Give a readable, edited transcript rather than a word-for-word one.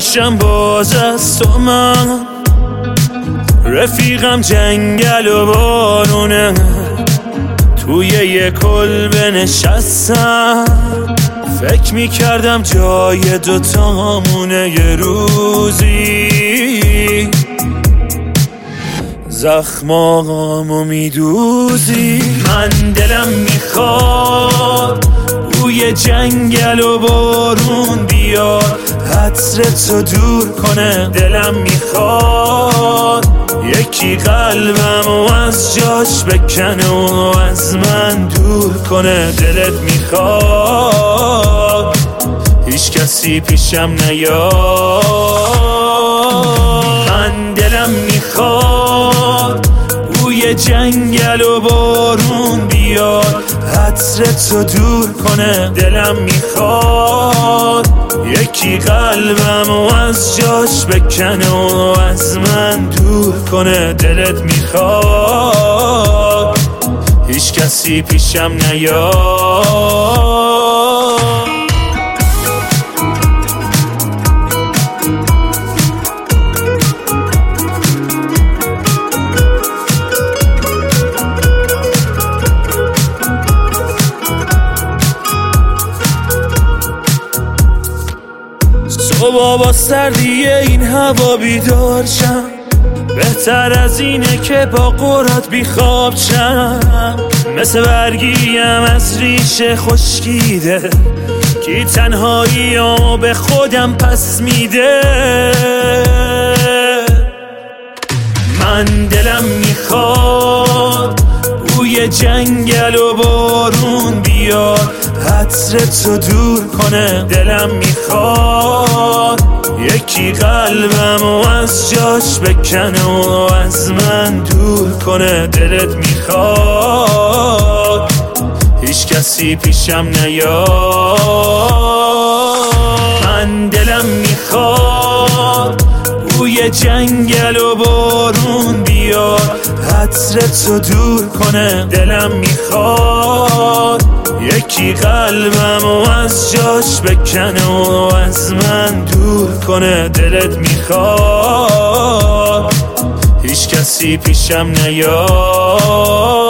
بشم باز از تو من. رفیقم جنگل و بارونه، توی یه کلبه نشستم، فکر میکردم جای دوتامونه یه روزی زخمامو میدوزی. من دلم میخواد روی جنگل و بارون بیاد، عطر تو دور کنه. دلم میخواد یکی قلبمو از جاش بکنه و از من دور کنه. دلت میخواد هیچ کسی پیشم نیاد. من دلم میخواد روی جنگل و بارون بیاد، عطر تو دور کنه. دلم میخواد یکی قلبمو از جاش بکنه و از من دور کنه. دلت میخواد هیچ کسی پیشم نیاد. صبح با سردی این هوا بیدار شم، بهتر از اینه که با قرات بیخواب شم. مثل برگیم از ریشه خشکیده، کی تنهایی‌امو به خودم پس میده. من دلم میخواد روی جنگل و بارون بیاد، عطر تو دور کنه. دلم میخواد یکی قلبمو از جاش بکنه و از من دور کنه. دلت میخواد هیچ کسی پیشم نیاد. من دلم میخواد روی جنگل و بارون بیاد، عطر تو دور کنه. دلم میخواد یکی قلبمو از جاش بکنه و از من دور کنه. دلت میخواد هیچ کسی پیشم نیاد.